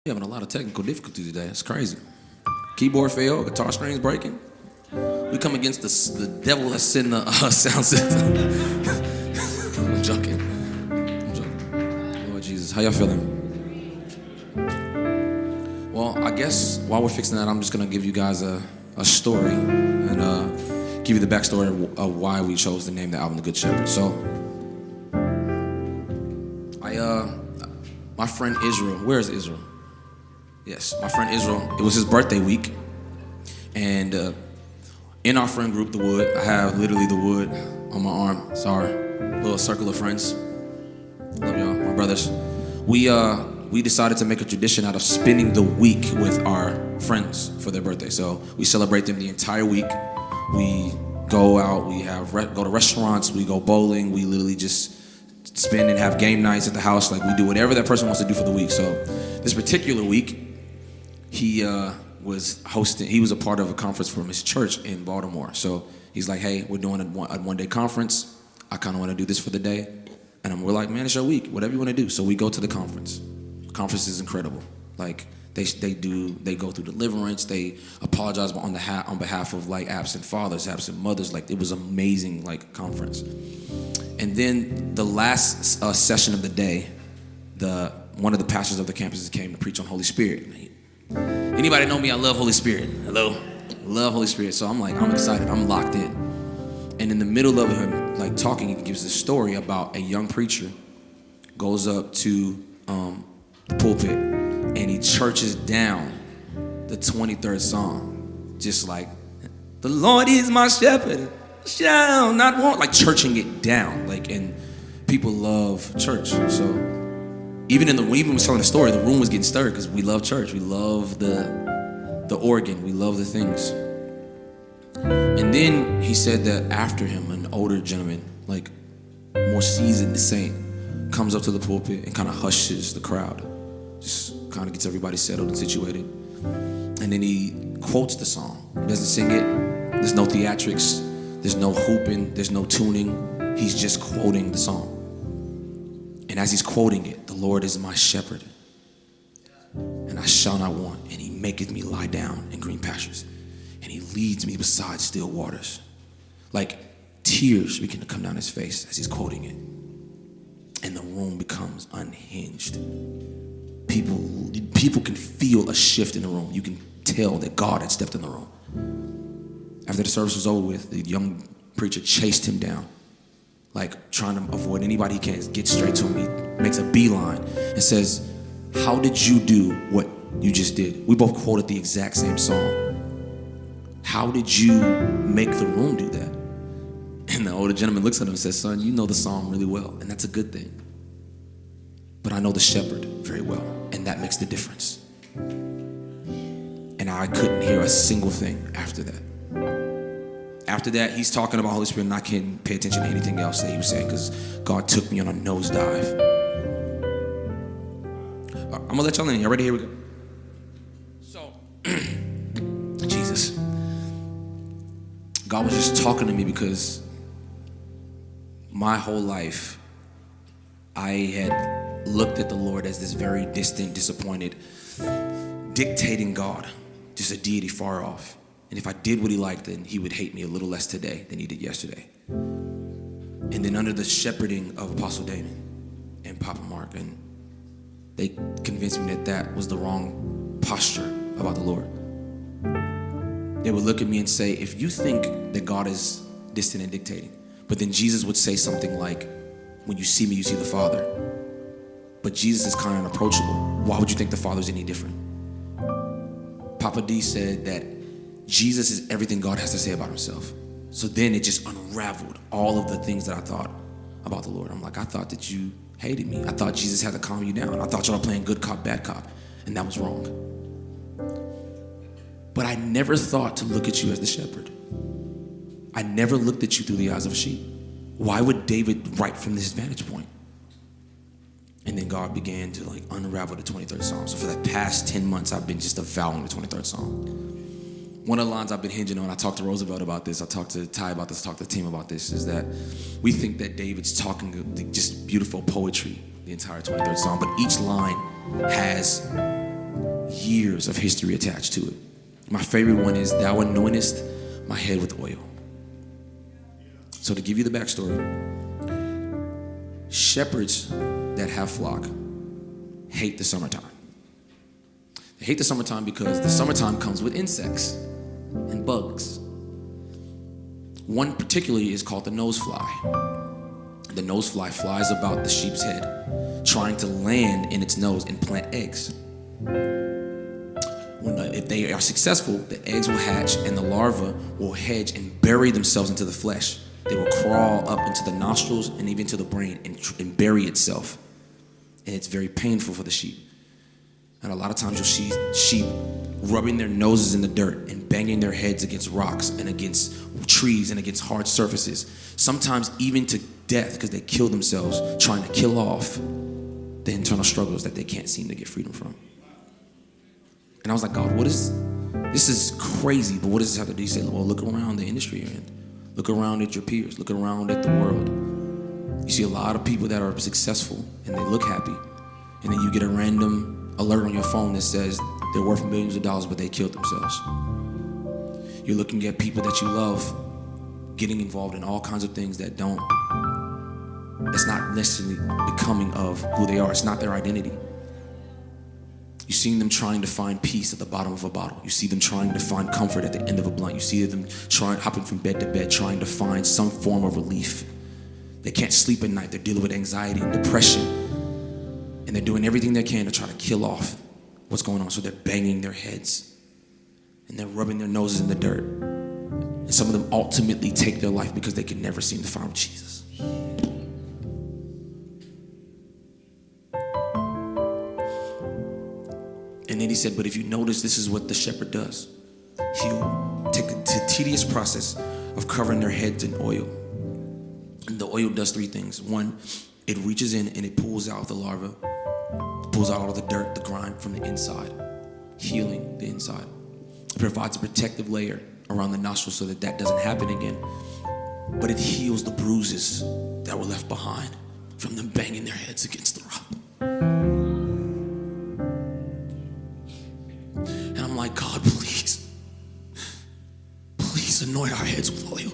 We're having a lot of technical difficulties today. It's crazy. Keyboard failed, guitar strings breaking. We come against the devil that's in the sound system. I'm joking. Lord Jesus, how y'all feeling? Well, I guess while we're fixing that, I'm just gonna give you guys a story and give you the backstory of why we chose to name the album The Good Shepherd. So, my friend Israel, where is Israel? Yes, my friend Israel, it was his birthday week. And in our friend group, The Wood, I have literally The Wood on my arm. Sorry, little circle of friends. Love y'all, my brothers. We decided to make a tradition out of spending the week with our friends for their birthday. So we celebrate them the entire week. We go out, we go to restaurants, we go bowling, we literally just spend and have game nights at the house. Like, we do whatever that person wants to do for the week. So this particular week, he was a part of a conference from his church in Baltimore. So he's like, hey, we're doing a one-day conference. I kind of want to do this for the day. And we're like, man, it's your week, whatever you want to do. So we go to the conference. The conference is incredible. Like, they go through deliverance. They apologize on behalf of like absent fathers, absent mothers. Like, it was amazing, like, conference. And then the last session of the day, one of the pastors of the campus came to preach on Holy Spirit. Anybody know me? I love Holy Spirit. Hello? Love Holy Spirit. So I'm excited. I'm locked in. And in the middle of him, like, talking, he gives this story about a young preacher goes up to the pulpit and he churches down the 23rd Psalm. Just like, the Lord is my shepherd, shall not want. Like, churching it down. Like, and people love church. So even when we was telling the story, the room was getting stirred because we love church. We love the organ. We love the things. And then he said that after him, an older gentleman, like more seasoned saint, comes up to the pulpit and kind of hushes the crowd. Just kind of gets everybody settled and situated. And then he quotes the song. He doesn't sing it. There's no theatrics. There's no hooping. There's no tuning. He's just quoting the song. And as he's quoting it, the Lord is my shepherd, and I shall not want, and he maketh me lie down in green pastures, and he leads me beside still waters. Like, tears begin to come down his face as he's quoting it, and the room becomes unhinged. People can feel a shift in the room. You can tell that God had stepped in the room. After the service was over with, the young preacher chased him down, like trying to avoid anybody he can, get straight to him. He makes a beeline and says, how did you do what you just did? We both quoted the exact same song. How did you make the room do that? And the older gentleman looks at him and says, son, you know the song really well, and that's a good thing. But I know the shepherd very well, and that makes the difference. And I couldn't hear a single thing after that. After that, he's talking about Holy Spirit, and I can't pay attention to anything else that he was saying because God took me on a nosedive. I'm gonna let y'all in. Y'all ready? Here we go. So, Jesus. God was just talking to me because my whole life, I had looked at the Lord as this very distant, disappointed, dictating God, just a deity far off. And if I did what he liked, then he would hate me a little less today than he did yesterday. And then under the shepherding of Apostle Damon and Papa Mark, and they convinced me that that was the wrong posture about the Lord. They would look at me and say, if you think that God is distant and dictating, but then Jesus would say something like, when you see me, you see the Father. But Jesus is kind of unapproachable. Why would you think the Father's any different? Papa D said that Jesus is everything God has to say about himself. So then it just unraveled all of the things that I thought about the Lord. I'm like, I thought that you hated me. I thought Jesus had to calm you down. I thought y'all were playing good cop, bad cop. And that was wrong. But I never thought to look at you as the shepherd. I never looked at you through the eyes of a sheep. Why would David write from this vantage point? And then God began to like unravel the 23rd Psalm. So for the past 10 months, I've been just avowing the 23rd Psalm. One of the lines I've been hinging on, I talked to Roosevelt about this, I talked to Ty about this, I talked to the team about this, is that we think that David's talking just beautiful poetry, the entire 23rd Psalm, but each line has years of history attached to it. My favorite one is, thou anointest my head with oil. So to give you the backstory, shepherds that have flock hate the summertime. They hate the summertime because the summertime comes with insects and bugs. One particularly is called the nosefly. The nosefly flies about the sheep's head, trying to land in its nose and plant eggs. If they are successful, the eggs will hatch and the larvae will hedge and bury themselves into the flesh. They will crawl up into the nostrils and even to the brain and bury itself. And it's very painful for the sheep. And a lot of times you'll see sheep rubbing their noses in the dirt and banging their heads against rocks and against trees and against hard surfaces. Sometimes even to death, because they kill themselves trying to kill off the internal struggles that they can't seem to get freedom from. And I was like, God, this is crazy, but what does this have to do? He said, well, look around the industry you're in. Look around at your peers. Look around at the world. You see a lot of people that are successful and they look happy. And then you get a random alert on your phone that says they're worth millions of dollars, but they killed themselves. You're looking at people that you love getting involved in all kinds of things that's not necessarily becoming of who they are. It's not their identity. You see them trying to find peace at the bottom of a bottle. You see them trying to find comfort at the end of a blunt. You see them hopping from bed to bed, trying to find some form of relief. They can't sleep at night. They're dealing with anxiety and depression. And they're doing everything they can to try to kill off what's going on. So they're banging their heads and they're rubbing their noses in the dirt. And some of them ultimately take their life because they can never seem to find Jesus. And then he said, but if you notice, this is what the shepherd does. He'll take the tedious process of covering their heads in oil. And the oil does three things. One, it reaches in and it pulls out the larva, pulls out all the dirt, the grime from the inside, healing the inside. It provides a protective layer around the nostrils so that doesn't happen again. But it heals the bruises that were left behind from them banging their heads against the rock. And I'm like, God, please anoint our heads with oil.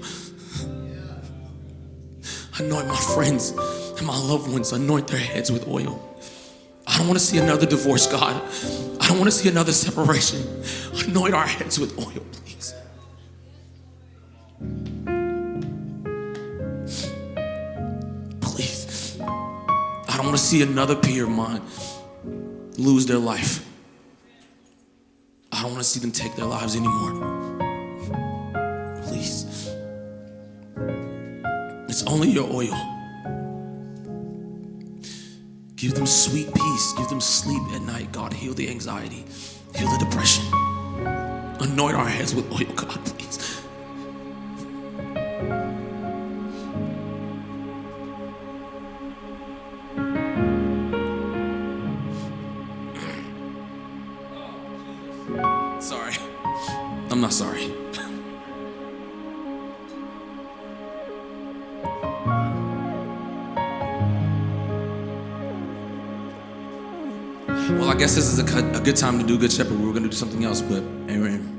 Anoint my friends and my loved ones, anoint their heads with oil. I don't want to see another divorce, God. I don't want to see another separation. Anoint our heads with oil, please. Please. I don't want to see another peer of mine lose their life. I don't want to see them take their lives anymore. Please. It's only your oil. Give them sweet peace. Give them sleep at night. God, heal the anxiety. Heal the depression. Anoint our heads with oil, God, please. Sorry. I'm not sorry. Well, I guess this is a good time to do Good Shepherd. We were going to do something else, but amen.